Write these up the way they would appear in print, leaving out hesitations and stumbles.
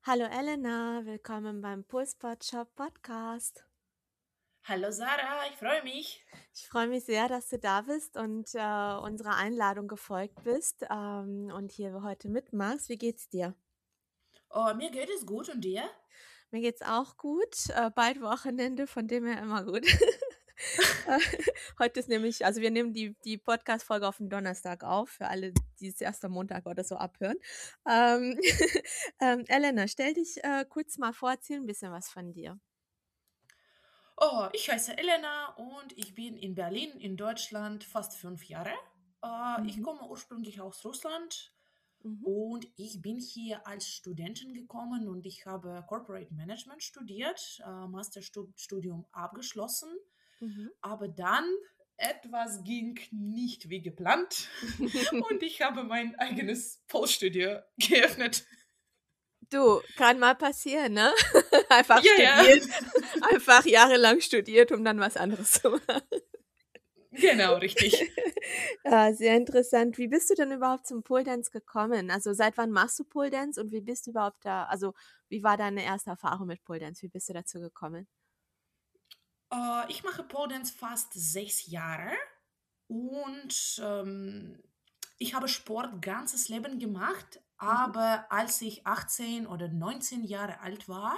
Hallo Elena, willkommen beim Pulspot Shop Podcast. Hallo Sarah, ich freue mich. Ich freue mich sehr, dass du da bist und unserer Einladung gefolgt bist und hier heute mitmachst. Wie geht's dir? Oh, mir geht es gut und dir? Mir geht's auch gut. Bald Wochenende, von dem her immer gut. Äh, Heute ist nämlich, also wir nehmen die Podcast-Folge auf den Donnerstag auf, für alle, die es erst am Montag oder so abhören. Ähm, Elena, stell dich kurz mal vor, erzähl ein bisschen was von dir. Oh, ich heiße Elena und ich bin in Berlin in Deutschland fast 5 Jahre. Ich Mhm. komme ursprünglich aus Russland Mhm. und ich bin hier als Studentin gekommen und ich habe Corporate Management studiert, Masterstudium abgeschlossen, Mhm. aber dann etwas ging nicht wie geplant und ich habe mein eigenes Pole-Studio geöffnet. Du, kann mal passieren, ne? Einfach Ja, ja, studiert, einfach jahrelang studiert, um dann was anderes zu machen. genau, richtig. Sehr interessant. Wie bist du denn überhaupt zum Pole Dance gekommen? Also seit wann machst du Pole Dance und wie bist du überhaupt da? Also wie war deine erste Erfahrung mit Pole Dance? Wie bist du dazu gekommen? Ich mache Pole Dance fast 6 Jahre und ich habe Sport ganzes Leben gemacht, Mhm. aber als ich 18 oder 19 Jahre alt war,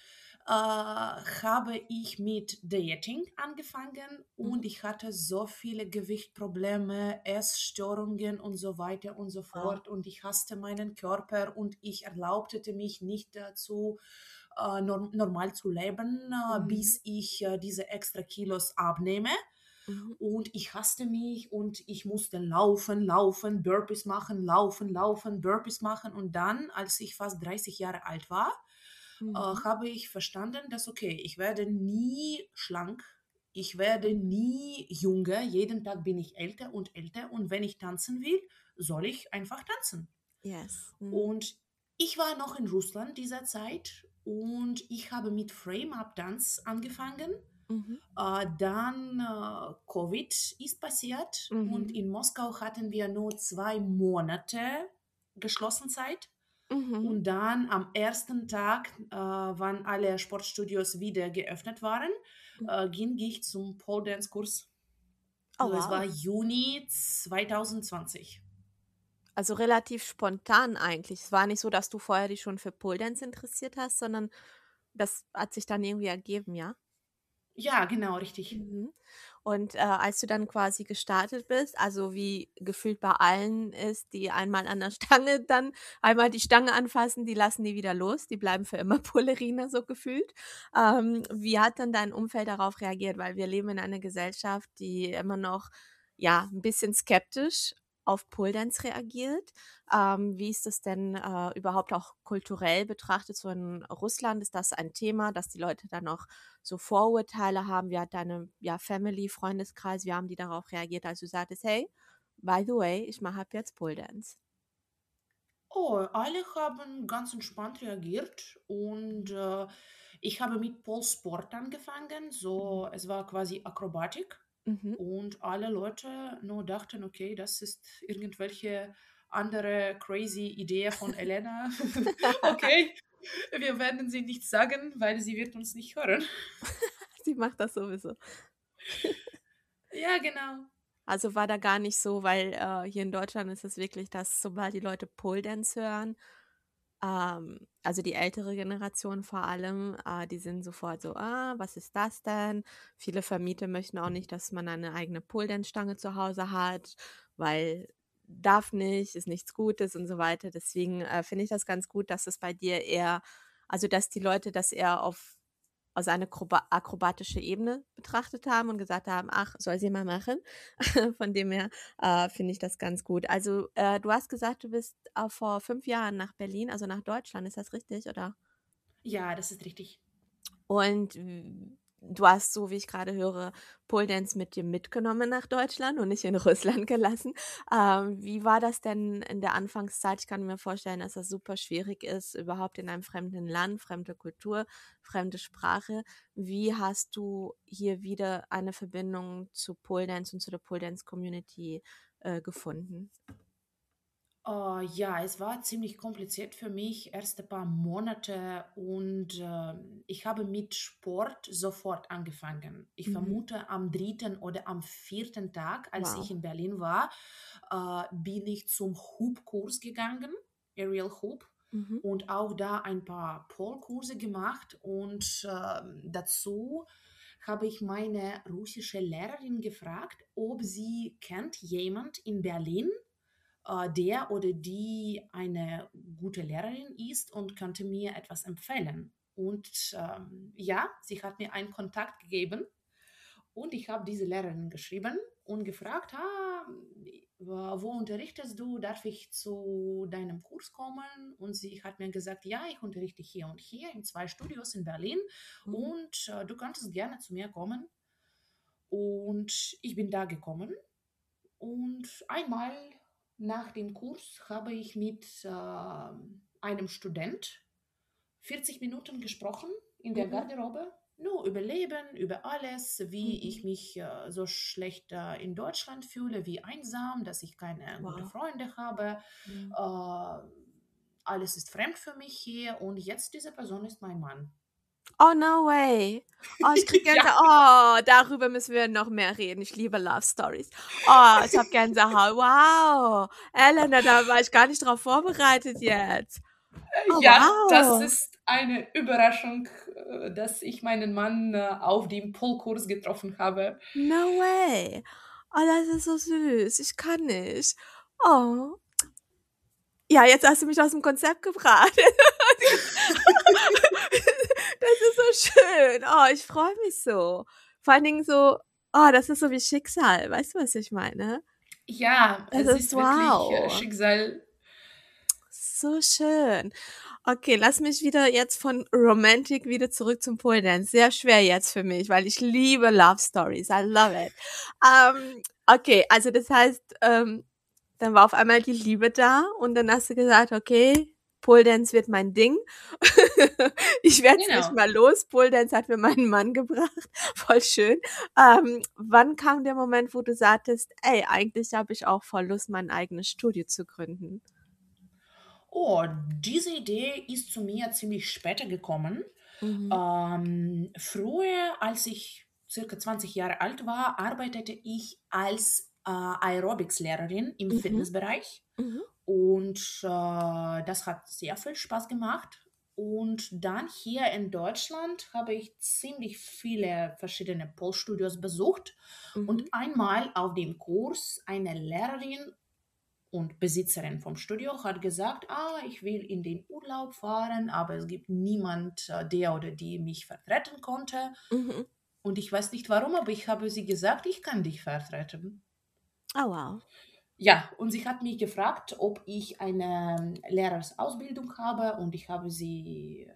habe ich mit Dieting angefangen und Mhm. ich hatte so viele Gewichtprobleme, Essstörungen und so weiter und so Wow. fort und ich hasste meinen Körper und ich erlaubte mich nicht dazu, normal zu leben, Mhm. bis ich diese extra Kilos abnehme. Mhm. Und ich hasste mich und ich musste laufen, laufen, Burpees machen, laufen, laufen, Burpees machen. Und dann, als ich fast 30 Jahre alt war, Mhm. habe ich verstanden, dass okay, ich werde nie schlank, ich werde Mhm. nie jünger, jeden Tag bin ich älter und älter und wenn ich tanzen will, soll ich einfach tanzen. Yes. Mhm. Und ich war noch in Russland dieser Zeit und ich habe mit Frame-Up-Dance angefangen. Mhm. Dann Covid ist passiert und Mhm. in Moskau hatten wir nur 2 Monate Geschlossenzeit. Mhm. Und dann am ersten Tag, wann alle Sportstudios wieder geöffnet waren, Mhm. ging ich zum Pole Dance Kurs. Oh Also es war wow. Juni 2020. Also relativ spontan eigentlich. Es war nicht so, dass du vorher dich schon für Pole Dance interessiert hast, sondern das hat sich dann irgendwie ergeben, ja? Ja, genau, richtig. Mhm. Und als du dann quasi gestartet bist, also wie gefühlt bei allen ist, die einmal an der Stange dann einmal die Stange anfassen, die lassen die wieder los, die bleiben für immer Ballerina so gefühlt. Wie hat dann dein Umfeld darauf reagiert? Weil wir leben in einer Gesellschaft, die immer noch ja ein bisschen skeptisch auf Pole Dance reagiert. Wie ist das denn überhaupt auch kulturell betrachtet? So in Russland ist das ein Thema, dass die Leute dann noch so Vorurteile haben. Wie hat deine, ja, Family, Freundeskreis, wie haben die darauf reagiert, als du sagtest: „Hey, by the way, ich mache ab jetzt Pole Dance?“ Oh, alle haben ganz entspannt reagiert und ich habe mit Pole Sport angefangen, Mhm. so es war quasi Akrobatik Mhm. und alle Leute nur dachten, okay, das ist irgendwelche andere crazy Idee von Elena. Okay, wir werden sie nicht sagen, weil sie wird uns nicht hören. Sie macht das sowieso. Ja, genau. Also, war da gar nicht so, weil, hier in Deutschland ist es wirklich, dass sobald die Leute Pole Dance hören, also die ältere Generation vor allem, die sind sofort so: „Ah, was ist das denn?“ Viele Vermieter möchten auch nicht, dass man eine eigene Pole Dance Stange zu Hause hat, weil darf nicht, ist nichts Gutes und so weiter. Deswegen, finde ich das ganz gut, dass es bei dir eher also, dass die Leute das eher auf also eine akrobatische Ebene betrachtet haben und gesagt haben: „Ach, soll sie mal machen.“ Von dem her, finde ich das ganz gut. Also, du hast gesagt, du bist, vor 5 Jahren nach Berlin, also nach Deutschland, ist das richtig, oder? Ja, das ist richtig. Und du hast, so wie ich gerade höre, Pole Dance mit dir mitgenommen nach Deutschland und nicht in Russland gelassen. Wie war das denn in der Anfangszeit? Ich kann mir vorstellen, dass das super schwierig ist, überhaupt in einem fremden Land, fremde Kultur, fremde Sprache. Wie hast du hier wieder eine Verbindung zu Pole Dance und zu der Pole Dance Community, gefunden? Ja, es war ziemlich kompliziert für mich, erste paar Monate und ich habe mit Sport sofort angefangen. Ich Mhm. vermute, am dritten oder am vierten Tag, als ich Wow. in Berlin war, bin ich zum Hub-Kurs gegangen, Aerial Hub, Mhm. und auch da ein paar Pole-Kurse gemacht und dazu habe ich meine russische Lehrerin gefragt, ob sie kennt jemand in Berlin, der oder die eine gute Lehrerin ist und könnte mir etwas empfehlen. Und ja, sie hat mir einen Kontakt gegeben und ich habe diese Lehrerin geschrieben und gefragt, wo unterrichtest du? Darf ich zu deinem Kurs kommen? Und sie hat mir gesagt, ja, ich unterrichte hier und hier in 2 Studios in Berlin Mhm. und du könntest gerne zu mir kommen. Und ich bin da gekommen und einmal nach dem Kurs habe ich mit einem Student 40 Minuten gesprochen in der Mhm. Garderobe. Nur über Leben, über alles, wie ich Mhm. mich so schlecht in Deutschland fühle, wie einsam, dass ich keine gute Wow. Freunde habe. Mhm. Äh, alles ist fremd für mich hier und jetzt diese Person ist mein Mann. Oh, no way. Oh, ich kriege Ja, Gänsehaut. Oh, darüber müssen wir noch mehr reden. Ich liebe Love Stories. Oh, ich habe Gänsehaut. Wow. Elena, da war ich gar nicht drauf vorbereitet jetzt. Oh, ja, das wow. ist eine Überraschung, dass ich meinen Mann auf dem Polkurs getroffen habe. No way. Oh, das ist so süß. Ich kann nicht. Oh. Ja, jetzt hast du mich aus dem Konzept gebracht. Das ist so schön. Oh, ich freue mich so. Vor allen Dingen so, oh, das ist so wie Schicksal. Weißt du, was ich meine? Ja, Das es ist ist wirklich wow. Schicksal. So schön. Okay, lass mich wieder jetzt von Romantic wieder zurück zum Pole Dance. Sehr schwer jetzt für mich, weil ich liebe Love Stories. I love it. Okay, also das heißt, dann war auf einmal die Liebe da und dann hast du gesagt, okay, Pole Dance wird mein Ding. Ich werde es nicht Genau. mal los. Pole Dance hat mir meinen Mann gebracht. Voll schön. Wann kam der Moment, wo du sagtest, ey, eigentlich habe ich auch voll Lust, mein eigenes Studio zu gründen? Oh, diese Idee ist zu mir ziemlich später gekommen. Mhm. Früher, als ich circa 20 Jahre alt war, arbeitete ich als Aerobics-Lehrerin im Mhm. Fitnessbereich. Mhm. Und das hat sehr viel Spaß gemacht. Und dann hier in Deutschland habe ich ziemlich viele verschiedene Pole-Studios besucht. Und Mhm. einmal auf dem Kurs eine Lehrerin und Besitzerin vom Studio hat gesagt, ich will in den Urlaub fahren, aber es gibt niemand, der oder die mich vertreten konnte. Mhm. Und ich weiß nicht warum, aber ich habe sie gesagt, ich kann dich vertreten. Oh, wow. Ja, und sie hat mich gefragt, ob ich eine Lehrerausbildung habe und ich habe sie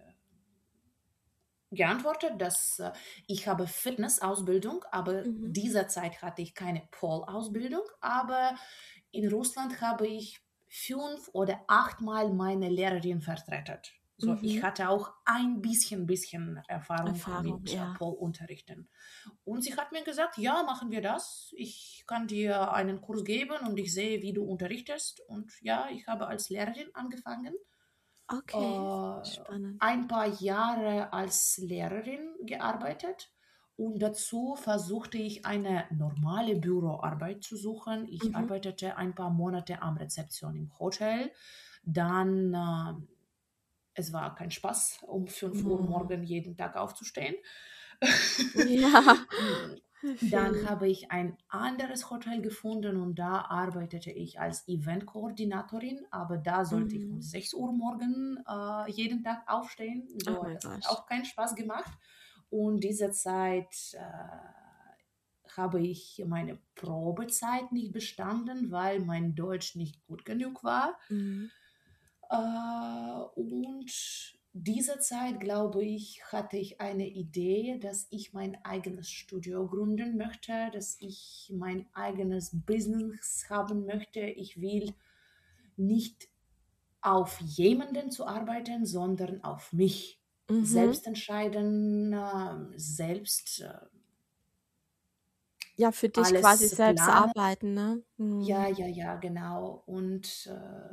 geantwortet, dass ich habe Fitnessausbildung, aber Mhm. dieser Zeit hatte ich keine Pole-Ausbildung, aber in Russland habe ich 5 oder 8 Mal meine Lehrerin vertreten. So, ich Mhm. hatte auch ein bisschen Erfahrung Erfahrung, mit ja. Pole-Unterrichten. Und sie hat mir gesagt, ja, machen wir das. Ich kann dir einen Kurs geben und ich sehe, wie du unterrichtest. Und ja, ich habe als Lehrerin angefangen, Okay, äh, spannend. ein paar Jahre als Lehrerin gearbeitet und dazu versuchte ich eine normale Büroarbeit zu suchen. Ich Mhm. arbeitete ein paar Monate am Rezeption im Hotel. Dann, es war kein Spaß, um 5 Uhr Mhm. morgen jeden Tag aufzustehen. Ja, I feel Dann you. habe ich ein anderes Hotel gefunden und da arbeitete ich als Eventkoordinatorin, aber da sollte ich um Mhm. 6 Uhr morgen jeden Tag aufstehen. Oh So, my das hat gosh. auch keinen Spaß gemacht. Und diese Zeit habe ich meine Probezeit nicht bestanden, weil mein Deutsch nicht gut genug war. Mhm. Und diese Zeit, glaube ich, hatte ich eine Idee, dass ich mein eigenes Studio gründen möchte, dass ich mein eigenes Business haben möchte. Ich will nicht auf jemanden zu arbeiten, sondern auf mich. Mhm. Selbst entscheiden, selbst Ja, für dich quasi alles selbst planen. arbeiten, ne? Ja, Mhm. ja, ja, genau. Und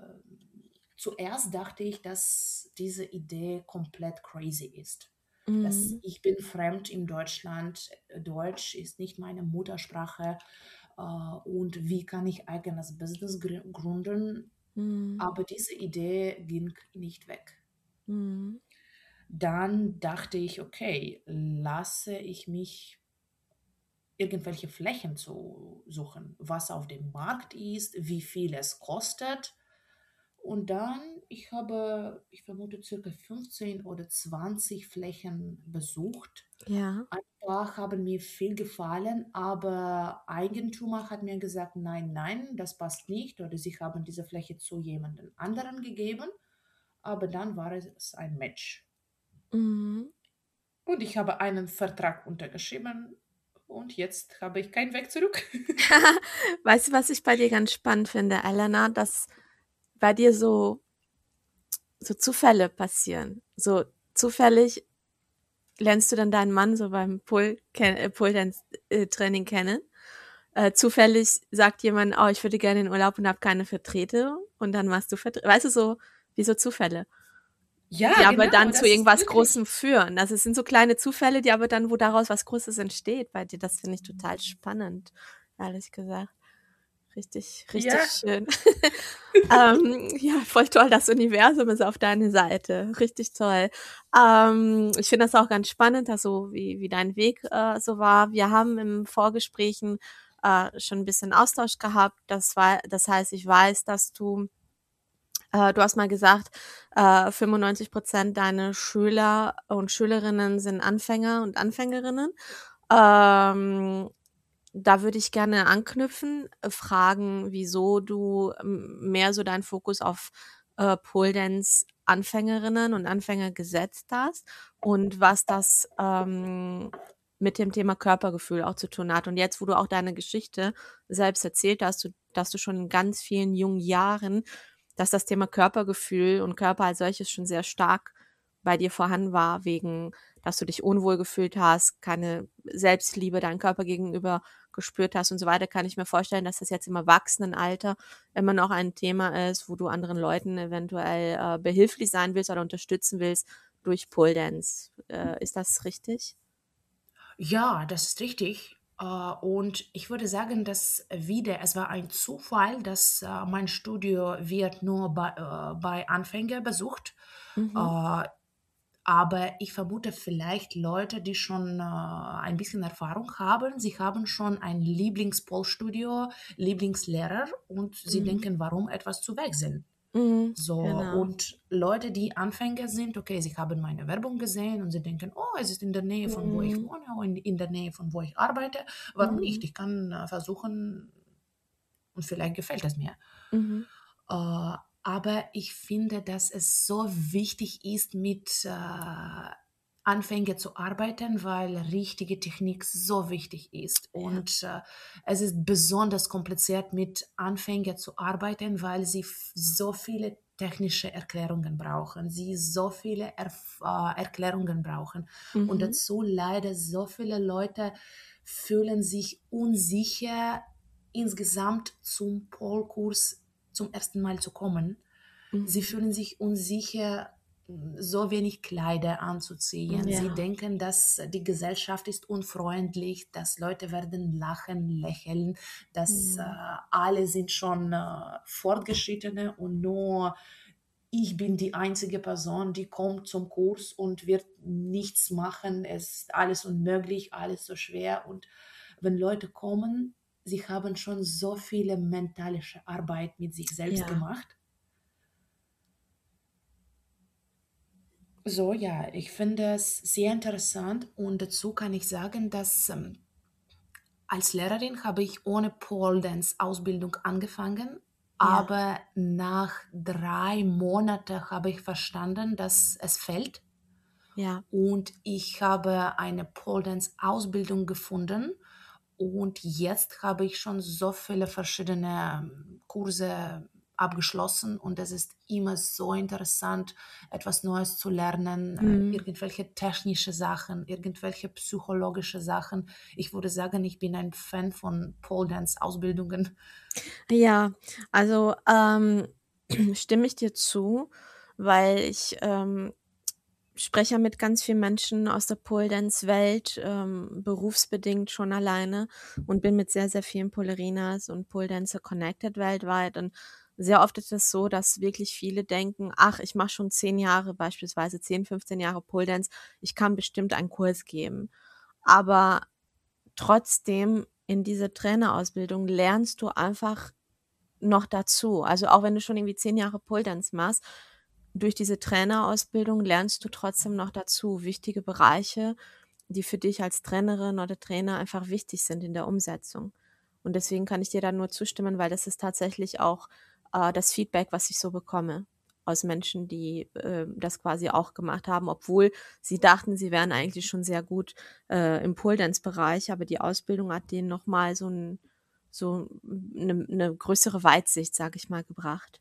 zuerst dachte ich, dass diese Idee komplett crazy ist. Dass Mhm. ich bin fremd in Deutschland, Deutsch ist nicht meine Muttersprache und wie kann ich eigenes Business gründen? Mhm. Aber diese Idee ging nicht weg. Mhm. Dann dachte ich, okay, lasse ich mich irgendwelche Flächen zu suchen, was auf dem Markt ist, wie viel es kostet. Und dann, ich habe, ich vermute, circa 15 oder 20 Flächen besucht. Ja. Ein paar haben mir viel gefallen, aber Eigentümer hat mir gesagt, nein, nein, das passt nicht. Oder sie haben diese Fläche zu jemandem anderen gegeben. Aber dann war es ein Match. Mhm. Und ich habe einen Vertrag untergeschrieben und jetzt habe ich keinen Weg zurück. Weißt du, was ich bei dir ganz spannend finde, Elena, dass bei dir so Zufälle passieren. So zufällig lernst du dann deinen Mann so beim Pole Dance Training kennen. Zufällig sagt jemand: „Oh, ich würde gerne in Urlaub und habe keine Vertretung“, und dann machst du weißt du, so wie so Zufälle, Ja, die aber genau, dann zu das ist irgendwas Großem wirklich. führen. Also, es sind so kleine Zufälle, die aber dann wo daraus was Großes entsteht bei dir. Das finde ich total spannend, ehrlich gesagt. Richtig, richtig Ja, schön. Ja, voll toll, das Universum ist auf deiner Seite. Richtig toll. Ich finde das auch ganz spannend, dass so wie dein Weg, so war. Wir haben im Vorgesprächen, schon ein bisschen Austausch gehabt. Das heißt, ich weiß, dass du hast mal gesagt, 95% deiner Schüler und Schülerinnen sind Anfänger und Anfängerinnen. Ähm, Da würde ich gerne anknüpfen, fragen, wieso du, mehr so deinen Fokus auf, Pole Dance Anfängerinnen und Anfänger gesetzt hast und was das, mit dem Thema Körpergefühl auch zu tun hat. Und jetzt, wo du auch deine Geschichte selbst erzählt hast, dass du schon in ganz vielen jungen Jahren, dass das Thema Körpergefühl und Körper als solches schon sehr stark bei dir vorhanden war, wegen dass du dich unwohl gefühlt hast, keine Selbstliebe deinem Körper gegenüber gespürt hast und so weiter, kann ich mir vorstellen, dass das jetzt im Erwachsenenalter immer noch ein Thema ist, wo du anderen Leuten eventuell, behilflich sein willst oder unterstützen willst durch Pole Dance. Ist das richtig? ja, das ist richtig. Und ich würde sagen, dass wieder, es war ein Zufall, dass mein Studio wird nur bei Anfänger besucht. Mhm. Äh, aber ich vermute vielleicht Leute, die schon ein bisschen Erfahrung haben. Sie haben schon ein Lieblingspole-Studio, Lieblingslehrer und sie Mhm. denken, warum etwas zu wechseln. Mhm. So, Genau. und Leute, die Anfänger sind, okay, sie haben meine Werbung gesehen und sie denken, oh, es ist in der Nähe von wo ich Mhm. wohne und in der Nähe von wo ich arbeite. Warum Mhm. nicht? Ich kann versuchen und vielleicht gefällt es mir. Mhm. Aber ich finde, dass es so wichtig ist, mit Anfängern zu arbeiten, weil richtige Technik so wichtig ist. Ja. Und es ist besonders kompliziert, mit Anfängern zu arbeiten, weil sie so viele technische Erklärungen brauchen, sie so viele Erklärungen brauchen. Und Mhm. dazu leider so viele Leute fühlen sich unsicher, insgesamt zum Polkurs zum ersten Mal zu kommen. Sie Mhm. fühlen sich unsicher, so wenig Kleider anzuziehen. Sie Ja. denken, dass die Gesellschaft ist unfreundlich, dass Leute werden lachen, lächeln, dass Mhm. alle sind schon Fortgeschrittene und nur ich bin die einzige Person, die kommt zum Kurs und wird nichts machen. Es ist alles unmöglich, alles so schwer. Und wenn Leute kommen, sie haben schon so viele mentalische Arbeit mit sich selbst Ja. gemacht. So, ja, ich finde es sehr interessant und dazu kann ich sagen, dass als Lehrerin habe ich ohne Pole Dance Ausbildung angefangen, Ja. aber nach 3 Monaten habe ich verstanden, dass es fällt Ja. und ich habe eine Pole Dance Ausbildung gefunden und jetzt habe ich schon so viele verschiedene Kurse abgeschlossen und es ist immer so interessant, etwas Neues zu lernen, Mhm. irgendwelche technische Sachen, irgendwelche psychologische Sachen. Ich würde sagen, ich bin ein Fan von Pole Dance Ausbildungen. Ja, also, stimme ich dir zu, weil ich, spreche ja mit ganz vielen Menschen aus der Pole Dance Welt, berufsbedingt schon alleine und bin mit sehr, sehr vielen Polerinas und Pole Dancer connected weltweit. Und sehr oft ist es so, dass wirklich viele denken: „Ach, ich mache schon 10 Jahre, beispielsweise 10, 15 Jahre Pole Dance, ich kann bestimmt einen Kurs geben." Aber trotzdem in dieser Trainerausbildung lernst du einfach noch dazu. Also, auch wenn du schon irgendwie 10 Jahre Pole Dance machst, durch diese Trainerausbildung lernst du trotzdem noch dazu wichtige Bereiche, die für dich als Trainerin oder Trainer einfach wichtig sind in der Umsetzung. Und deswegen kann ich dir da nur zustimmen, weil das ist tatsächlich auch, das Feedback, was ich so bekomme aus Menschen, die, das quasi auch gemacht haben, obwohl sie dachten, sie wären eigentlich schon sehr gut, im Pole Dance Bereich, aber die Ausbildung hat denen noch mal so 'ne größere Weitsicht, sage ich mal, gebracht.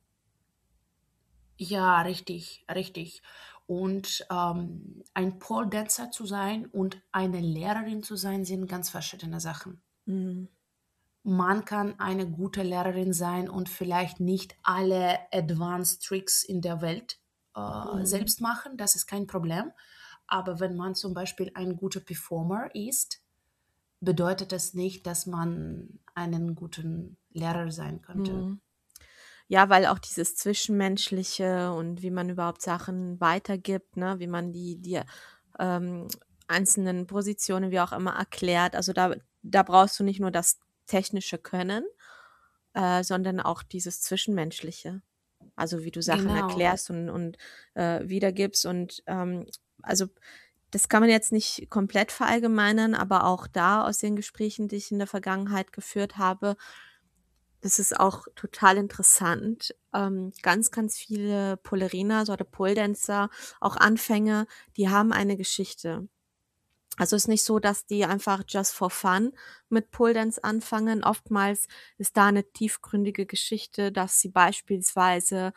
Ja, richtig, richtig. Und ein Pole Dancer zu sein und eine Lehrerin zu sein, sind ganz verschiedene Sachen. Mhm. Man kann eine gute Lehrerin sein und vielleicht nicht alle Advanced Tricks in der Welt Mhm. selbst machen, das ist kein Problem. Aber wenn man zum Beispiel ein guter Performer ist, bedeutet das nicht, dass man einen guten Lehrer sein könnte. Mhm. Ja, weil auch dieses Zwischenmenschliche und wie man überhaupt Sachen weitergibt, ne, wie man die, ähm, einzelnen Positionen, wie auch immer, erklärt. Also, da brauchst du nicht nur das technische Können, sondern auch dieses Zwischenmenschliche. Also, wie du Sachen Genau. erklärst und wiedergibst und, also, das kann man jetzt nicht komplett verallgemeinern, aber auch da aus den Gesprächen, die ich in der Vergangenheit geführt habe, das ist auch total interessant. Ganz, ganz viele Polerinas oder Pole Dancer, auch Anfänger, die haben eine Geschichte. Also, ist nicht so, dass die einfach just for fun mit Pole Dance anfangen. Oftmals ist da 'ne tiefgründige Geschichte, dass sie beispielsweise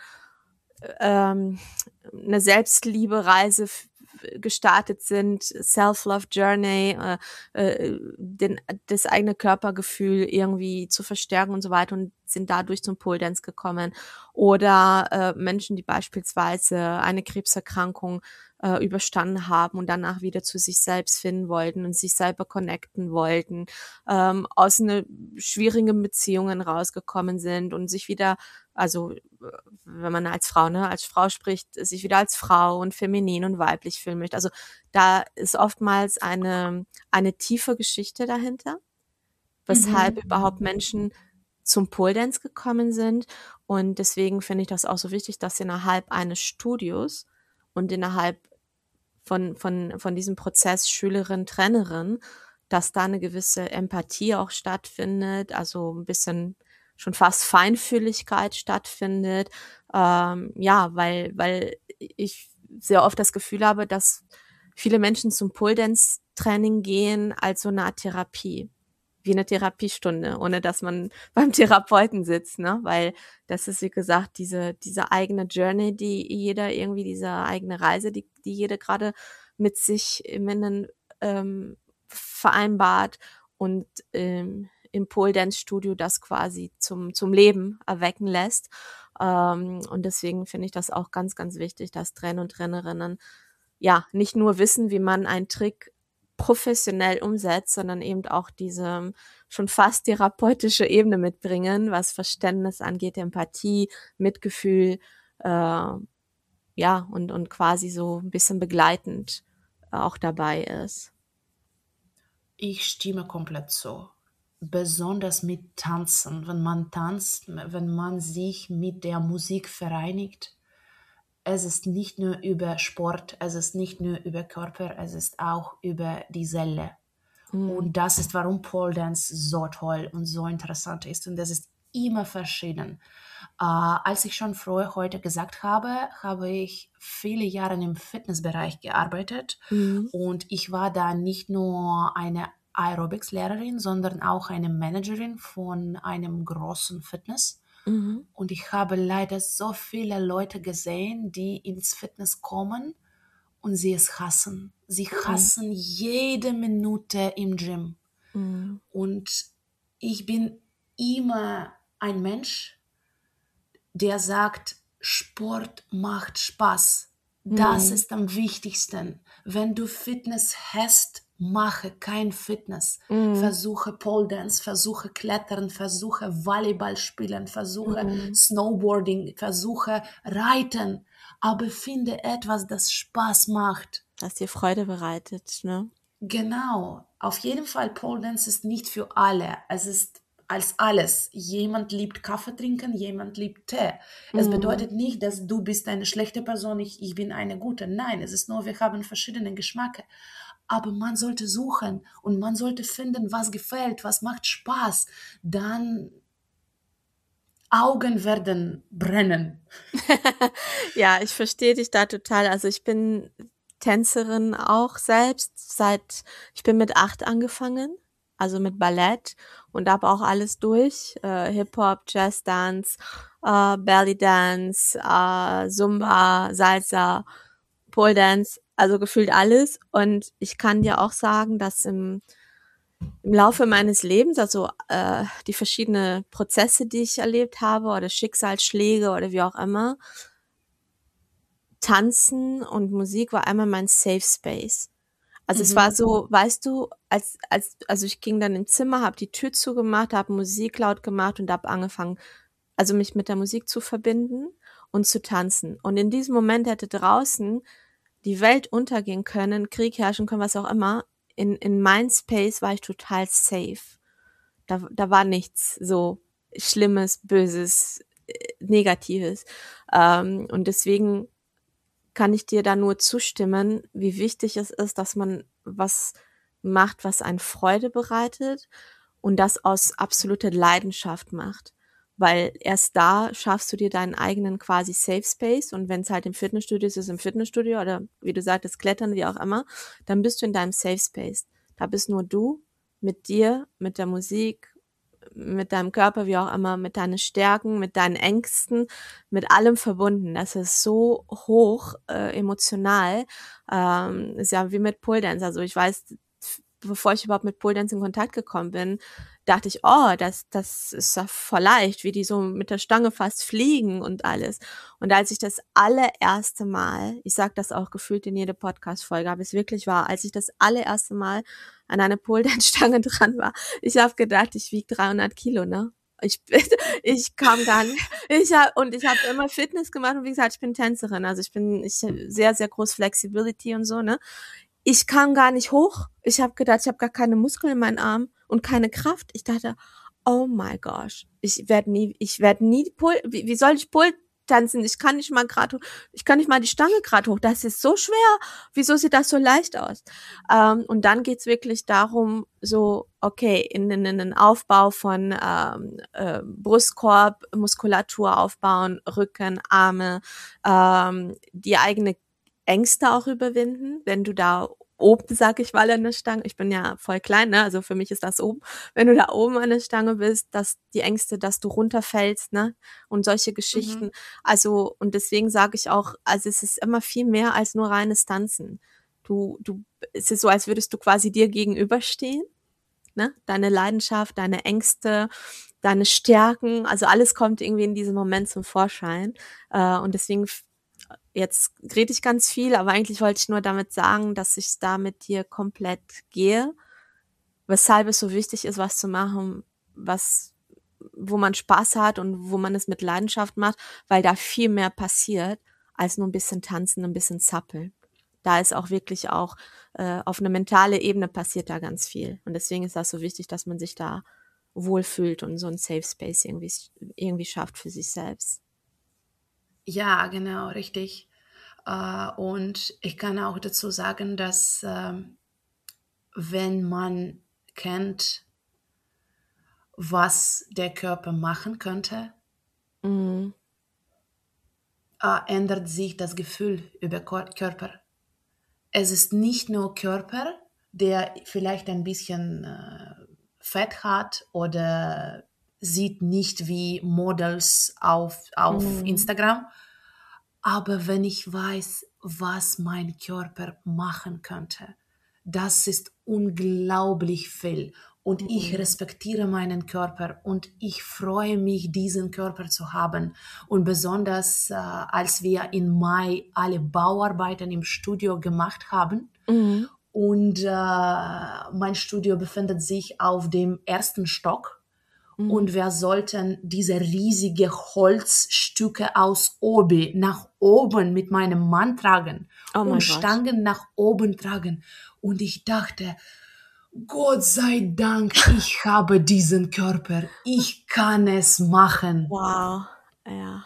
ähm, 'ne Selbstliebereise gestartet sind, Self-Love Journey, das eigene Körpergefühl irgendwie zu verstärken und so weiter und sind dadurch zum Pole Dance gekommen. Oder, Menschen, die beispielsweise eine Krebserkrankung, überstanden haben und danach wieder zu sich selbst finden wollten und sich selber connecten wollten, aus 'ne schwierigen Beziehungen rausgekommen sind und sich wieder also wenn man als Frau spricht, sich wieder als Frau und feminin und weiblich fühlen möchte. Also, da ist oftmals eine tiefe Geschichte dahinter, weshalb Mhm. überhaupt Menschen zum Pole Dance gekommen sind. Und deswegen finde ich das auch so wichtig, dass innerhalb eines Studios und innerhalb von diesem Prozess Schülerin, Trainerin, dass da 'ne gewisse Empathie auch stattfindet, also 'n bisschen schon fast Feinfühligkeit stattfindet. Ja, weil ich sehr oft das Gefühl habe, dass viele Menschen zum Pole Dance Training gehen als so 'ne Art Therapie, wie 'ne Therapiestunde, ohne dass man beim Therapeuten sitzt, ne? Weil das ist, wie gesagt, diese eigene Journey, die jeder irgendwie diese eigene Reise, die jeder grade mit sich im Innen, vereinbart und, im Pole Dance Studio das quasi zum Leben erwecken lässt. Und deswegen finde ich das auch ganz, ganz wichtig, dass Trainer und Trainerinnen, ja, nicht nur wissen, wie man einen Trick professionell umsetzt, sondern eben auch diese schon fast therapeutische Ebene mitbringen, was Verständnis angeht, Empathie, Mitgefühl, ja, und quasi so 'n bisschen begleitend auch dabei ist. Ich stimme komplett zu. Besonders mit Tanzen. Wenn man tanzt, wenn man sich mit der Musik vereinigt, es ist nicht nur über Sport, es ist nicht nur über Körper, es ist auch über die Seele. Mhm. Und das ist, warum Pole Dance so toll und so interessant ist. Und das ist immer verschieden. Als ich schon früher heute gesagt habe, habe ich viele Jahre im Fitnessbereich gearbeitet Mhm. und ich war da nicht nur eine Aerobics-Lehrerin, sondern auch eine Managerin von einem großen Fitness. Mhm. Und ich habe leider so viele Leute gesehen, die ins Fitness kommen und sie es hassen. Sie Mhm. hassen jede Minute im Gym. Mhm. Und ich bin immer ein Mensch, der sagt, Sport macht Spaß. Das Mhm. ist am wichtigsten. Wenn du Fitness hast, mache kein Fitness. Mhm. Versuche Pole Dance, versuche Klettern, versuche Volleyball spielen, versuche Mhm. Snowboarding, versuche Reiten. Aber finde etwas, das Spaß macht. Was dir Freude bereitet, ne? Genau, auf jeden Fall, Pole Dance ist nicht für alle. Es ist als alles. Jemand liebt Kaffee trinken, jemand liebt Tee. Es Mhm. bedeutet nicht, dass du bist eine schlechte Person, ich bin eine gute. Nein, es ist nur, wir haben verschiedene Geschmäcker. Aber man sollte suchen und man sollte finden, was gefällt, was macht Spaß. Dann Augen werden brennen. Ja, ich verstehe dich da total. Also ich bin Tänzerin auch selbst ich bin mit 8 angefangen, also mit Ballett und habe auch alles durch, Hip-Hop, Jazz-Dance, Belly Dance, Zumba, Salsa, Pole Dance, also gefühlt alles. Und ich kann dir auch sagen, dass im Laufe meines Lebens, also die verschiedenen Prozesse, die ich erlebt habe oder Schicksalsschläge oder wie auch immer, Tanzen und Musik war einmal mein Safe Space. Also es war Mhm. so, weißt du, also ich ging dann ins Zimmer, habe die Tür zugemacht, habe Musik laut gemacht und habe angefangen, also mich mit der Musik zu verbinden und zu tanzen. Und in diesem Moment hätte draußen die Welt untergehen können, Krieg herrschen können, was auch immer. In mein Space war ich total safe. Da war nichts so Schlimmes, Böses, Negatives. Und deswegen kann ich dir da nur zustimmen, wie wichtig es ist, dass man was macht, was einen Freude bereitet und das aus absoluter Leidenschaft macht. Weil erst da schaffst du dir deinen eigenen quasi Safe Space und wenn es halt im Fitnessstudio ist, ist es im Fitnessstudio oder wie du sagtest, Klettern, wie auch immer, dann bist du in deinem Safe Space. Da bist nur du mit dir, mit der Musik, mit deinem Körper, wie auch immer, mit deinen Stärken, mit deinen Ängsten, mit allem verbunden. Das ist so hoch emotional. Ist ja wie mit Pole Dance. Also ich weiß, bevor ich überhaupt mit Pole Dance in Kontakt gekommen bin, dachte ich, oh, das ist ja voll leicht, wie die so mit der Stange fast fliegen und alles. Und als ich das allererste Mal, ich sage das auch gefühlt in jeder Podcast-Folge, aber es wirklich war, als ich das allererste Mal an einer Pole Dance Stange dran war, ich habe gedacht, ich wiege 300 Kilo, ne? Ich, ich kam gar nicht. Ich habe immer Fitness gemacht und wie gesagt, ich bin Tänzerin. Also ich sehr, sehr groß Flexibility und so, ne? Ich kam gar nicht hoch. Ich habe gedacht, ich habe gar keine Muskeln in meinen Armen und keine Kraft. Ich dachte, oh my gosh, ich werde nie wie soll ich Pole tanzen? Ich kann nicht mal die Stange gerade hoch. Das ist so schwer. Wieso sieht das so leicht aus? Und dann geht's wirklich darum, so, okay, in den Aufbau von Brustkorb, Muskulatur aufbauen, Rücken, Arme, die eigene Ängste auch überwinden, wenn du da oben, sag ich mal, an der Stange, ich bin ja voll klein, ne? Also für mich ist das oben, wenn du da oben an der Stange bist, dass die Ängste, dass du runterfällst, ne? Und solche Mhm. Geschichten. Also, und deswegen sage ich auch, also es ist immer viel mehr als nur reines Tanzen. Es ist so, als würdest du quasi dir gegenüberstehen, ne? Deine Leidenschaft, deine Ängste, deine Stärken, also alles kommt irgendwie in diesem Moment zum Vorschein. Und deswegen jetzt rede ich ganz viel, aber eigentlich wollte ich nur damit sagen, dass ich da mit dir komplett gehe, weshalb es so wichtig ist, was zu machen, wo man Spaß hat und wo man es mit Leidenschaft macht, weil da viel mehr passiert als nur ein bisschen tanzen, ein bisschen zappeln. Da ist auch wirklich auch auf eine mentale Ebene passiert da ganz viel. Und deswegen ist das so wichtig, dass man sich da wohlfühlt und so ein Safe Space irgendwie schafft für sich selbst. Ja, genau, richtig. Und ich kann auch dazu sagen, dass wenn man kennt, was der Körper machen könnte, Mhm. ändert sich das Gefühl über Körper. Es ist nicht nur Körper, der vielleicht ein bisschen Fett hat oder sieht nicht wie Models auf Mhm. Instagram. Aber wenn ich weiß, was mein Körper machen könnte, das ist unglaublich viel. Und ich Mhm. respektiere meinen Körper und ich freue mich, diesen Körper zu haben. Und besonders als wir im Mai alle Bauarbeiten im Studio gemacht haben. Mhm. Und mein Studio befindet sich auf dem ersten Stock Mhm. und wir sollten diese riesige Holzstücke aus oben nach oben mit meinem Mann tragen Oh und mein Gott. Stangen nach oben tragen. Und ich dachte, Gott sei Dank, ich habe diesen Körper. Ich kann es machen. Wow. Ja.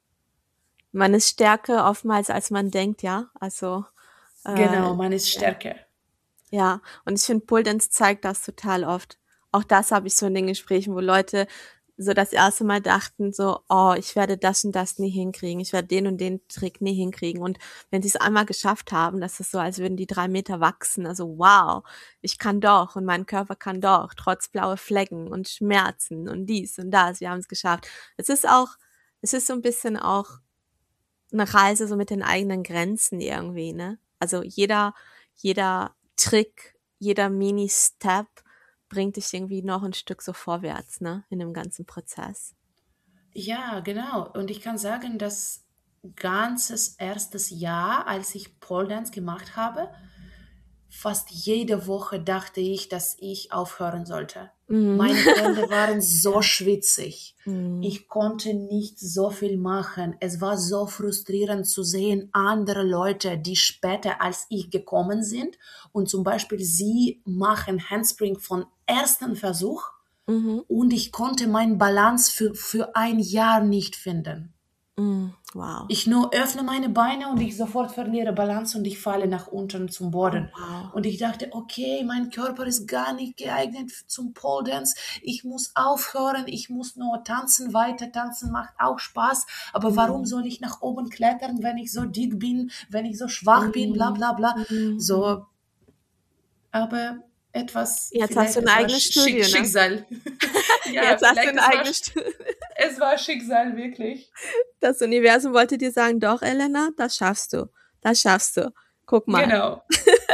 Man ist stärker oftmals, als man denkt, ja? Also, Genau, meine ja. Stärke. Ja, und ich finde, Pole Dance zeigt das total oft. Auch das habe ich so in den Gesprächen, wo Leute so das erste Mal dachten so: „Oh, ich werde das und das nie hinkriegen. Ich werde den und den Trick nie hinkriegen.“ Und wenn sie es einmal geschafft haben, das ist so, als würden die 3 Meter wachsen. Also: „Wow, ich kann doch und mein Körper kann doch, trotz blaue Flecken und Schmerzen und dies und das. Wir haben es geschafft.“ Es ist auch es ist so ein bisschen auch 'ne Reise so mit den eigenen Grenzen irgendwie, ne? Also, jeder Trick, jeder Mini-Step bringt dich irgendwie noch 'n Stück so vorwärts, ne, in dem ganzen Prozess. Ja, genau. Und ich kann sagen, das ganzes erstes Jahr, als ich Pole Dance gemacht habe, fast jede Woche dachte ich, dass ich aufhören sollte. Mhm. Meine Hände waren so Ja. schwitzig. Mhm. Ich konnte nicht so viel machen. Es war so frustrierend zu sehen, andere Leute, die später als ich gekommen sind und zum Beispiel sie machen Handspring von ersten Versuch Mhm. und ich konnte meinen Balance für ein Jahr nicht finden. Mhm. Wow. Ich nur öffne meine Beine und ich sofort verliere Balance und ich falle nach unten zum Oh, Boden. wow. Und ich dachte, okay, mein Körper ist gar nicht geeignet zum Pole Dance. Ich muss aufhören, ich muss nur tanzen, weiter tanzen macht auch Spaß. Aber warum Mhm. soll ich nach oben klettern, wenn ich so dick bin, wenn ich so schwach bin, bla Mhm. bla bla. Mhm. Mhm. So, aber etwas, Jetzt hast du vielleicht 'n es war eigenes Studio, ne? Schicksal. Ja, Jetzt hast du vielleicht 'n eigenes Stu es war Schicksal, wirklich. Das Universum wollte dir sagen: „Doch, Elena, das schaffst du. Das schaffst du. Guck mal.“ Genau.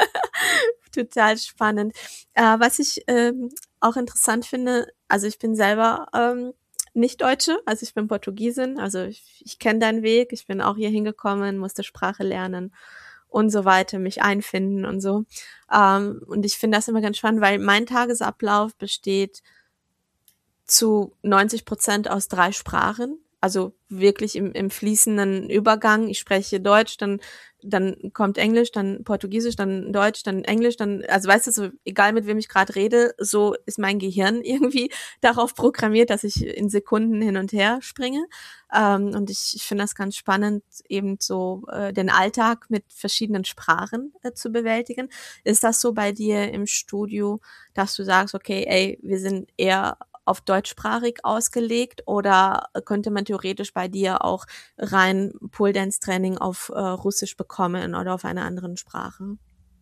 Total spannend. Was ich, auch interessant finde, also, ich bin selber, nicht Deutsche, also, ich bin Portugiesin, also, ich kenne deinen Weg. Ich bin auch hier hingekommen, musste Sprache lernen und so weiter, mich einfinden und so. Und ich finde das immer ganz spannend, weil mein Tagesablauf besteht zu 90% aus 3 Sprachen, also wirklich im fließenden Übergang. Ich spreche Deutsch, dann kommt Englisch, dann Portugiesisch, dann Deutsch, dann Englisch, dann also weißt du, so egal mit wem ich grad rede, so ist mein Gehirn irgendwie darauf programmiert, dass ich in Sekunden hin und her springe. Und ich finde das ganz spannend, eben so, den Alltag mit verschiedenen Sprachen, zu bewältigen. Ist das so bei dir im Studio, dass du sagst: „Okay, ey, wir sind eher auf deutschsprachig ausgelegt oder könnte man theoretisch bei dir auch rein Pole Dance Training auf, Russisch bekommen oder auf einer anderen Sprache?“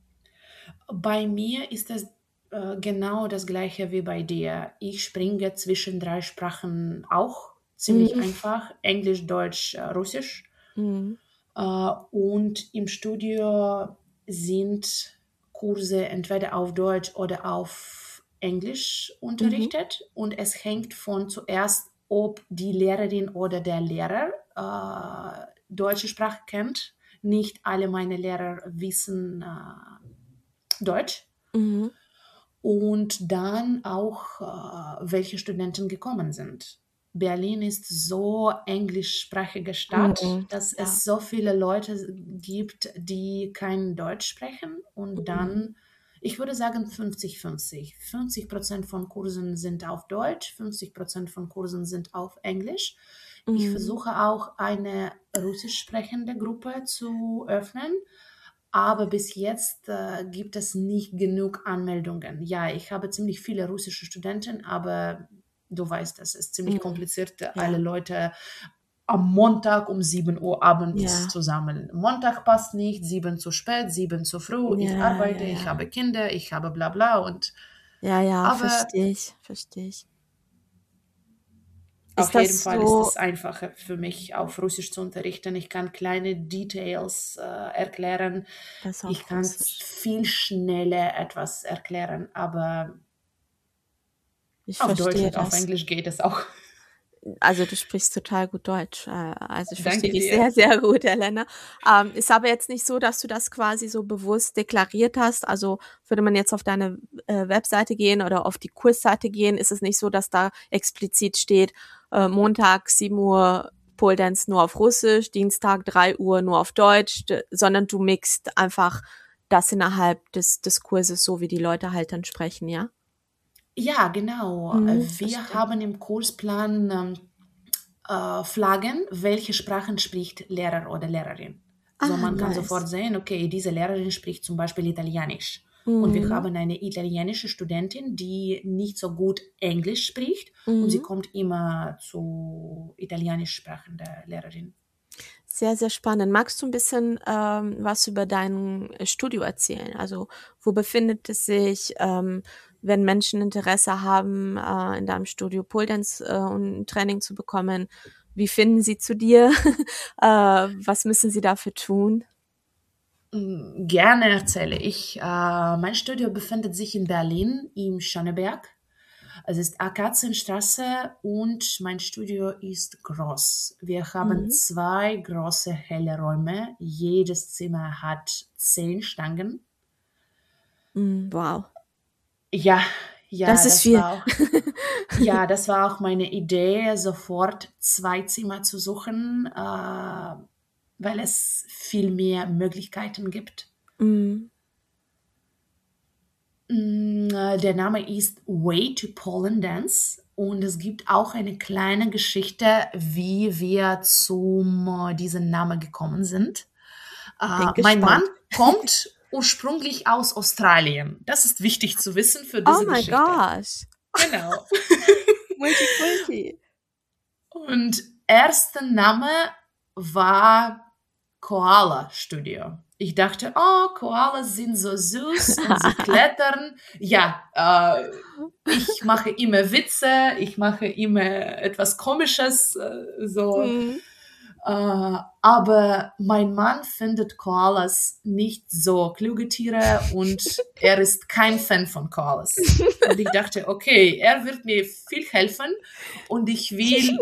Bei mir ist es genau das gleiche wie bei dir. Ich springe zwischen 3 Sprachen auch ziemlich Mhm. einfach, Englisch, Deutsch, Russisch. Mhm. Und im Studio sind Kurse entweder auf Deutsch oder auf Englisch Mhm. unterrichtet und es hängt von zuerst, ob die Lehrerin oder der Lehrer deutsche Sprache kennt. Nicht alle meine Lehrer wissen Deutsch. Mhm. Und dann auch, welche Studenten gekommen sind. Berlin ist so englischsprachige Stadt, Mhm. dass Ja. es so viele Leute gibt, die kein Deutsch sprechen und Mhm. dann, ich würde sagen 50-50. 50% von Kursen sind auf Deutsch, 50% von Kursen sind auf Englisch. Ich Mhm. versuche auch eine russisch sprechende Gruppe zu öffnen, aber bis jetzt gibt es nicht genug Anmeldungen. Ja, ich habe ziemlich viele russische Studenten, aber du weißt, es ist ziemlich Mhm. kompliziert, alle Ja. Leute am Montag um 7 Uhr abends Ja. zu sammeln. Montag passt nicht, 7 zu spät, 7 zu früh, ich Ja, arbeite, ja, ich ja. habe Kinder, ich habe bla bla und Ja, ja, aber verstehe ich, verstehe ich. Ist Auf jeden das Fall ist so es einfacher für mich, auf Russisch zu unterrichten. Ich kann kleine Details erklären. das Ich auf kann Russisch? viel schneller etwas erklären, aber Ich auf Deutsch verstehe und auf das. Englisch geht es auch. Also, du sprichst total gut Deutsch. Also, ich verstehe Danke dich dir. sehr, sehr gut, Helena. Ist aber jetzt nicht so, dass du das quasi so bewusst deklariert hast. Also, würde man jetzt auf deine, Webseite gehen oder auf die Kursseite gehen, ist es nicht so, dass da explizit steht, Montag 7 Uhr Pole Dance nur auf Russisch, Dienstag 3 Uhr nur auf Deutsch, sondern du mixt einfach das innerhalb des Kurses, so wie die Leute halt dann sprechen, ja? Ja, genau. Mhm, Wir verstehe. haben im Kursplan Flaggen, welche Sprachen spricht Lehrer oder Lehrerin. So, Ah, man kann nice. sofort sehen, okay, diese Lehrerin spricht zum Beispiel Italienisch. Und wir Mhm, haben eine italienische Studentin, die nicht so gut Englisch spricht und sie mhm. kommt immer zu italienisch sprechender Lehrerin. Sehr, sehr spannend. Magst du ein bisschen, was über dein Studio erzählen? Also, wo befindet es sich? Wenn Menschen Interesse haben, in deinem Studio Pole Dance, und Training zu bekommen, wie finden sie zu dir? Was müssen sie dafür tun? Gerne erzähle ich. Mein Studio befindet sich in Berlin im Schöneberg. Es ist Akazienstraße und mein Studio ist groß. Wir haben Mhm. 2 große helle Räume. Jedes Zimmer hat 10 Stangen. Wow, Ja, das ja, ist viel. das war auch meine Idee, sofort 2 Zimmer zu suchen, weil es viel mehr Möglichkeiten gibt. Mhm. Der Name ist Way to Poland Dance und es gibt auch eine kleine Geschichte, wie wir zum diesen Namen gekommen sind. Bin Mein Mann gespannt. kommt ursprünglich aus Australien. Das ist wichtig zu wissen für Oh diese my Geschichte. gosh. Genau. Multikulti. Und erster Name war Koala Studio. Ich dachte, oh, Koalas sind so süß und sie klettern. Ja, ich mache immer Witze, ich mache immer etwas Komisches, so. Mhm. Aber mein Mann findet Koalas nicht so kluge Tiere und er ist kein Fan von Koalas. Und ich dachte, okay, er wird mir viel helfen und ich will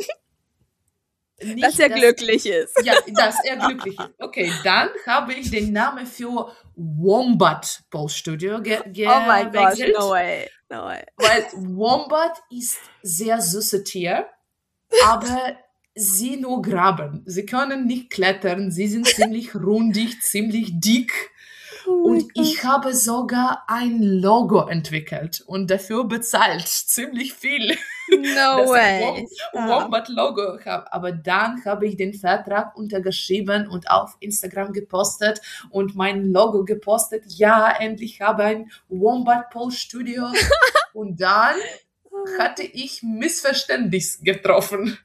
Dass er nicht, dass glücklich ist. ja, dass er glücklich ist. Okay, dann habe ich den Namen für Wombat Pole Studio Oh my gosh, no gewechselt, way, no way. weil Wombat ist sehr süße Tier, aber sie nur graben. Sie können nicht klettern, sie sind ziemlich rundig, ziemlich dick. Oh my Und ich gosh. habe sogar ein Logo entwickelt und dafür bezahlt, ziemlich viel, No dass ich way, stop. Wombat-Logo habe. Aber dann habe ich den Vertrag untergeschrieben und auf Instagram gepostet und mein Logo gepostet. Ja, endlich habe ein Wombat Pole Studio. Und dann hatte ich Missverständnis getroffen.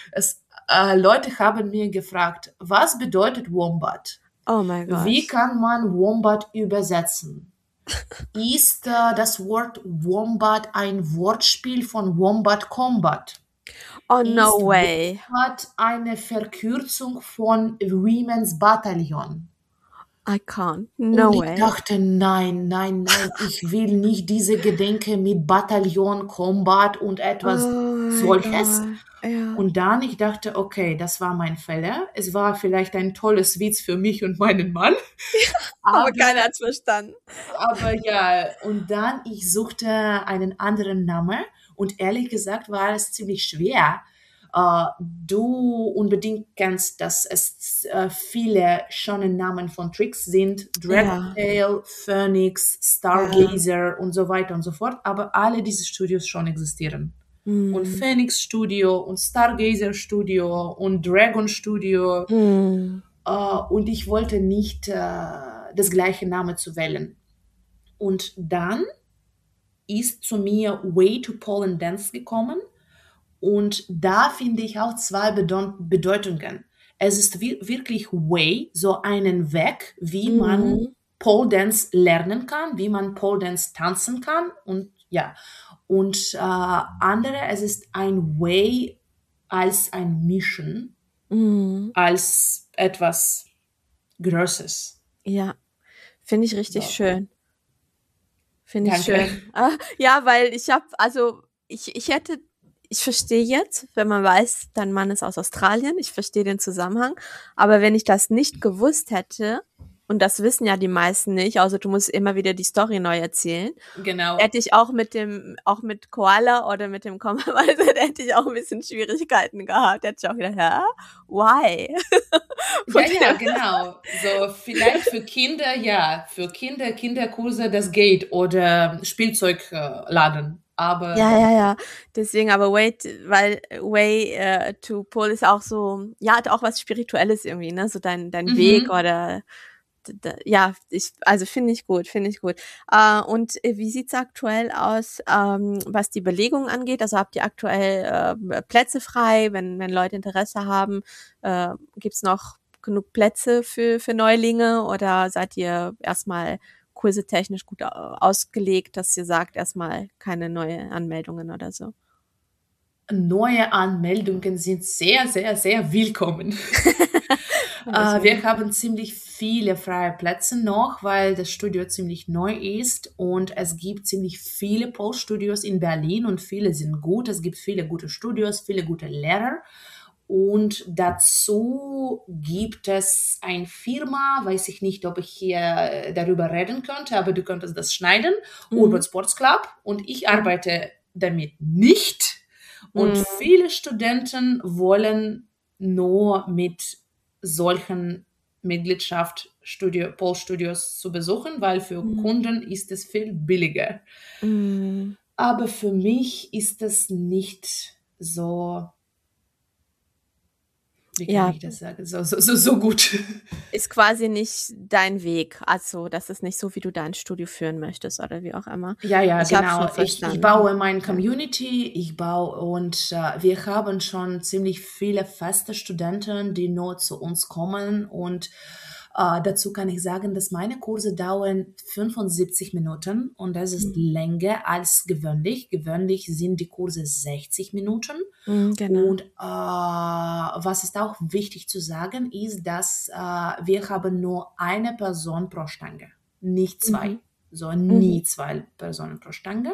Leute haben mir gefragt, was bedeutet Wombat? Oh my Wie gosh. kann man Wombat übersetzen? Ist das Wort Wombat ein Wortspiel von Wombat Combat? Oh, no Ist way. Wombat eine Verkürzung von Women's Bataillon? I can't. Und No ich way. dachte, nein, nein, nein, ich will nicht diese Gedenke mit Bataillon Combat und etwas Oh my solches. god. Ja. Und dann ich dachte, okay, das war mein Fehler. Es war vielleicht ein tolles Witz für mich und meinen Mann, Aber aber keiner hat's verstanden. Aber ja, und dann ich suchte einen anderen Namen und ehrlich gesagt war es ziemlich schwer. Du unbedingt kennst, dass es viele schöne Namen von Tricks sind. Ja, Dragontail, Phoenix, ja. Stargazer und so weiter und so fort. Aber alle diese Studios schon existieren. Und Mhm. Phoenix Studio und Stargazer Studio und Dragon Studio. Mhm. Und ich wollte nicht das gleiche Name zu wählen. Und dann ist zu mir Way to Poland Dance gekommen und da finde ich auch 2 Bedeutungen. Es ist wirklich Way, so einen Weg, wie man Mhm. Pole Dance lernen kann, wie man Pole Dance tanzen kann und ja. Und andere, es ist ein Way, als ein Mischen, Mhm. als etwas Größeres. Ja, finde ich richtig So, schön. Finde ich danke. schön. Ja, weil ich hätte ich verstehe jetzt, wenn man weiß, dein Mann ist aus Australien, ich verstehe den Zusammenhang, aber wenn ich das nicht gewusst hätte, und das wissen ja die meisten nicht, außer du musst immer wieder die Story neu erzählen, Genau. hätte ich auch mit Koala oder mit dem Kommaweise, hätte ich auch ein bisschen Schwierigkeiten gehabt. Hätte ich auch gedacht: „Hä? Why?“ Von Ja, ja, dem genau. So vielleicht für Kinder, ja, für Kinder, Kinderkurse, das geht oder Spielzeugladen. Ja, Aber ja, ja. Deswegen, aber Way to Pole ist auch so ja, hat auch was Spirituelles irgendwie, ne? So dein Weg mhm. oder ja, also finde ich gut. Wie sieht's aktuell aus, was die Belegung angeht? Also habt ihr aktuell Plätze frei, wenn Leute Interesse haben? Gibt's noch genug Plätze für Neulinge oder seid ihr erstmal kursetechnisch gut ausgelegt, dass ihr sagt, erstmal keine neue Anmeldungen oder so? Neue Anmeldungen sind sehr, sehr, sehr willkommen. Das höre Wir ich haben gern. ziemlich viele freie Plätze noch, weil das Studio ziemlich neu ist und es gibt ziemlich viele Pole-Studios in Berlin und viele sind gut. Es gibt viele gute Studios, viele gute Lehrer. Und dazu gibt es eine Firma, weiß ich nicht, ob ich hier darüber reden könnte, aber du könntest das schneiden, Urban Mhm. Sports Club. Und ich Mhm. arbeite damit nicht. Und Mhm. viele Studenten wollen nur mit solchen Mitgliedschaft Pole-Studios zu besuchen, weil für Mhm. Kunden ist es viel billiger. Mhm. Aber für mich ist es nicht so, wie kann Ja, ich das sagen, so gut. ist quasi nicht dein Weg. Also, das ist nicht so, wie du dein Studio führen möchtest oder wie auch immer. Ja, ja, Ich habe genau. schon Ich verstanden. baue meine Okay. Community, ich baue und wir haben schon ziemlich viele feste Studenten, die nur zu uns kommen. Und dazu kann ich sagen, dass meine Kurse dauern 75 Minuten und das ist Mhm. länger als gewöhnlich. Gewöhnlich sind die Kurse 60 Minuten. Mhm, genau. Und was ist auch wichtig zu sagen, ist, dass wir haben nur eine Person pro Stange, nicht zwei. Mhm. So Mhm. nie zwei Personen pro Stange.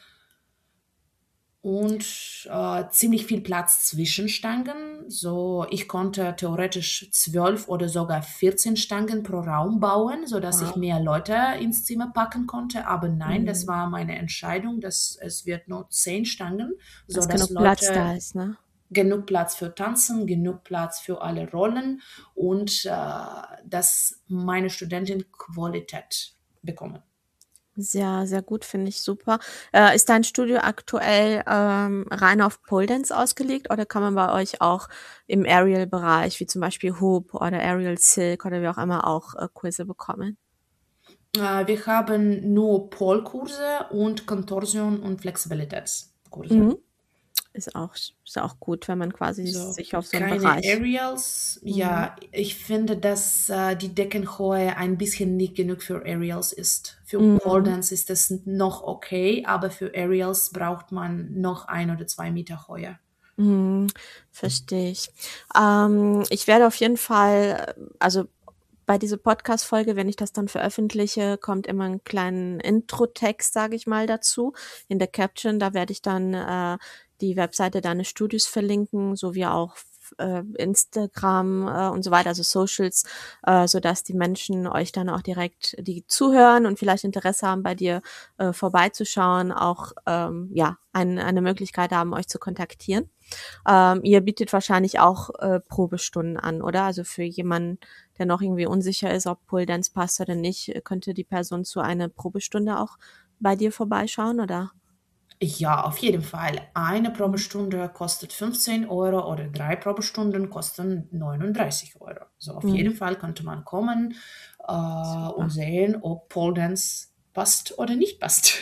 Und ziemlich viel Platz zwischen Stangen. So, ich konnte theoretisch 12 oder sogar 14 Stangen pro Raum bauen, sodass ich Wow. mehr Leute ins Zimmer packen konnte. Aber nein, das Mhm. war meine Entscheidung, dass es wird nur 10 Stangen, Dass sodass genug Platz Leute da ist, ne? genug Platz für Tanzen, genug Platz für alle Rollen und dass meine Studenten Qualität bekommen. Sehr, sehr gut, finde ich super. Ist dein Studio aktuell, rein auf Pole Dance ausgelegt oder kann man bei euch auch im Aerial-Bereich, wie zum Beispiel Hoop oder Aerial Silk oder wie auch immer, auch, Kurse bekommen? Wir haben nur Pole-Kurse und Kontorsion- und Flexibilitätskurse. Mhm. Ist auch gut, wenn man quasi So, sich auf so 'n keine Bereich Aerials. mhm. Ja, ich finde, dass die Deckenhöhe ein bisschen nicht genug für Aerials ist. Für Pole Mhm. Dance ist das noch okay, aber für Aerials braucht man noch 1 oder 2 Meter Höhe. Mhm. Verstehe ich. Ich werde auf jeden Fall also, bei dieser Podcast-Folge, wenn ich das dann veröffentliche, kommt immer 'n kleinen Intro-Text, sage ich mal, dazu in der Caption. Da werde ich dann, die Webseite deines Studios verlinken, sowie auch Instagram, und so weiter, also Socials, sodass die Menschen euch dann auch direkt die zuhören und vielleicht Interesse haben, bei dir, vorbeizuschauen, auch, ja, eine Möglichkeit haben, euch zu kontaktieren. Ihr bietet wahrscheinlich auch, Probestunden an, oder? Also, für jemanden, der noch irgendwie unsicher ist, ob Pole Dance passt oder nicht, könnte die Person zu einer Probestunde auch bei dir vorbeischauen, oder? Ja, auf jeden Fall. Eine Mhm. Probestunde kostet 15 € oder 3 Probestunden kosten 39 €. So, auf Mhm. jeden Fall könnte man kommen und Super. sehen, ob Pole Dance passt oder nicht passt.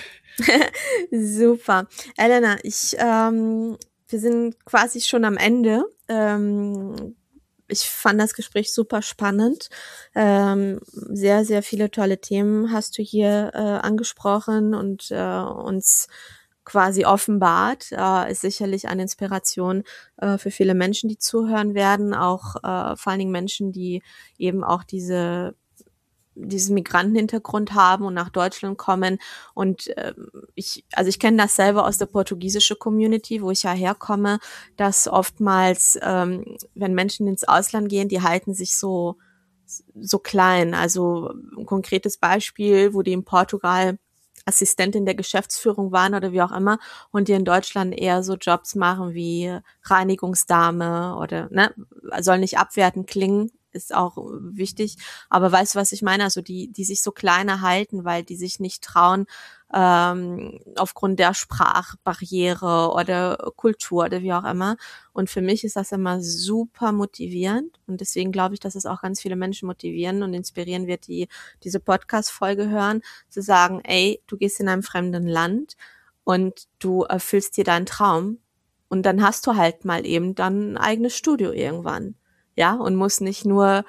Super. Elena, wir sind quasi schon am Ende. Ich fand das Gespräch super spannend. Sehr, sehr viele tolle Themen hast du hier, angesprochen und, uns quasi offenbart, ist sicherlich eine Inspiration für viele Menschen, die zuhören werden, auch vor allen Dingen Menschen, die eben auch diesen Migrantenhintergrund haben und nach Deutschland kommen. Und ich kenne das selber aus der portugiesischen Community, wo ich ja herkomme, dass oftmals, wenn Menschen ins Ausland gehen, die halten sich so klein. Also ein konkretes Beispiel, wo die in Portugal Assistentin der Geschäftsführung waren oder wie auch immer und die in Deutschland eher so Jobs machen wie Reinigungsdame oder, ne, soll nicht abwertend klingen, ist auch wichtig, aber weißt du, was ich meine? Also die sich so kleiner halten, weil die sich nicht trauen, aufgrund der Sprachbarriere oder Kultur oder wie auch immer. Und für mich ist das immer super motivierend und deswegen glaube ich, dass es auch ganz viele Menschen motivieren und inspirieren wird, die diese Podcast-Folge hören, zu sagen, ey, du gehst in einem fremden Land und du erfüllst dir deinen Traum und dann hast du halt mal eben dann ein eigenes Studio irgendwann, ja, und musst nicht nur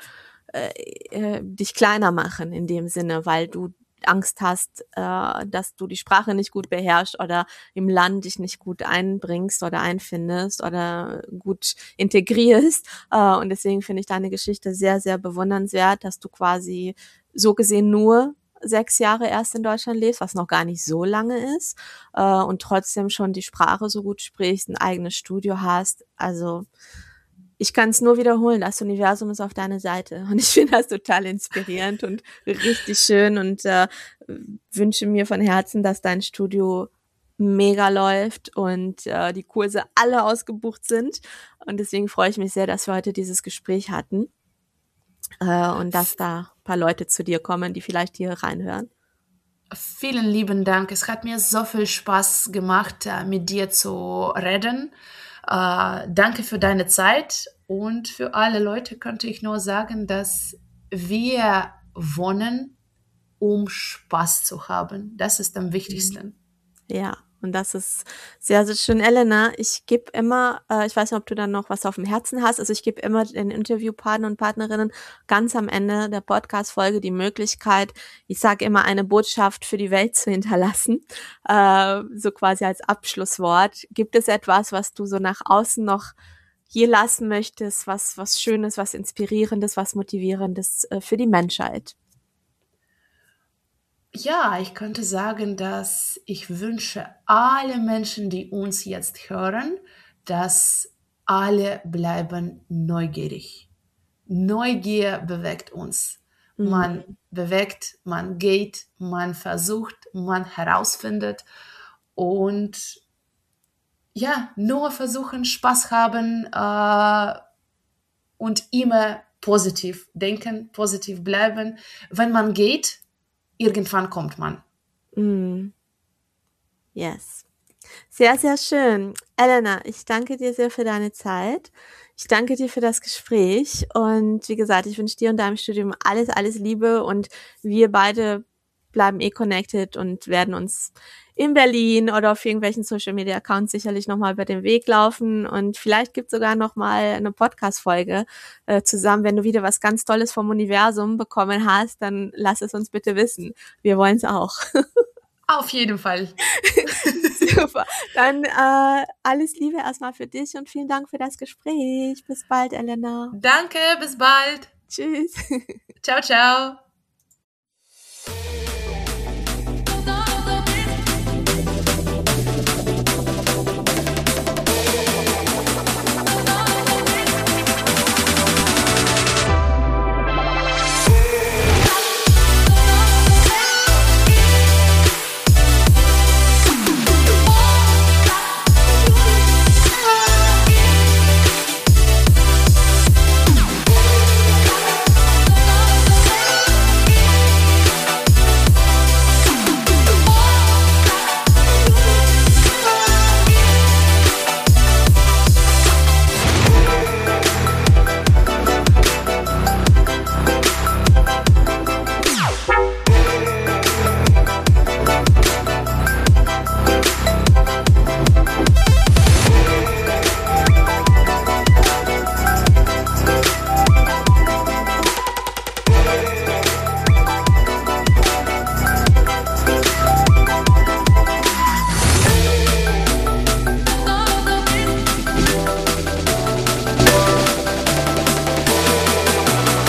dich kleiner machen in dem Sinne, weil du Angst hast, dass du die Sprache nicht gut beherrschst oder im Land dich nicht gut einbringst oder einfindest oder gut integrierst. Und deswegen finde ich deine Geschichte sehr, sehr bewundernswert, dass du quasi so gesehen nur 6 Jahre erst in Deutschland lebst, was noch gar nicht so lange ist, und trotzdem schon die Sprache so gut sprichst, ein eigenes Studio hast. Also ich kann es nur wiederholen, das Universum ist auf deiner Seite. Und ich finde das total inspirierend und richtig schön und wünsche mir von Herzen, dass dein Studio mega läuft und die Kurse alle ausgebucht sind. Und deswegen freue ich mich sehr, dass wir heute dieses Gespräch hatten und dass da ein paar Leute zu dir kommen, die vielleicht hier reinhören. Vielen lieben Dank. Es hat mir so viel Spaß gemacht, mit dir zu reden. Danke für deine Zeit und für alle Leute könnte ich nur sagen, dass wir wohnen, um Spaß zu haben. Das ist am wichtigsten. Ja, und das ist sehr, sehr schön. Elena, ich gebe immer, ich weiß nicht, ob du dann noch was auf dem Herzen hast, also ich gebe immer den Interviewpartnern und Partnerinnen ganz am Ende der Podcast-Folge die Möglichkeit, ich sage immer, eine Botschaft für die Welt zu hinterlassen, so quasi als Abschlusswort. Gibt es etwas, was du so nach außen noch hier lassen möchtest, was Schönes, was Inspirierendes, was Motivierendes für die Menschheit? Ja, ich könnte sagen, dass ich wünsche alle Menschen, die uns jetzt hören, dass alle bleiben neugierig. Neugier bewegt uns. Man bewegt, man geht, man versucht, man herausfindet und ja, nur versuchen, Spaß haben und immer positiv denken, positiv bleiben. Wenn man geht, irgendwann kommt man. Yes. Sehr, sehr schön. Elena, ich danke dir sehr für deine Zeit. Ich danke dir für das Gespräch. Und wie gesagt, ich wünsche dir und deinem Studium alles, alles Liebe. Und wir beide bleiben connected und werden uns in Berlin oder auf irgendwelchen Social-Media-Accounts sicherlich nochmal über den Weg laufen. Und vielleicht gibt es sogar nochmal eine Podcast-Folge zusammen. Wenn du wieder was ganz Tolles vom Universum bekommen hast, dann lass es uns bitte wissen. Wir wollen es auch. Auf jeden Fall. Super. Dann alles Liebe erstmal für dich und vielen Dank für das Gespräch. Bis bald, Elena. Danke, bis bald. Tschüss. Ciao, ciao.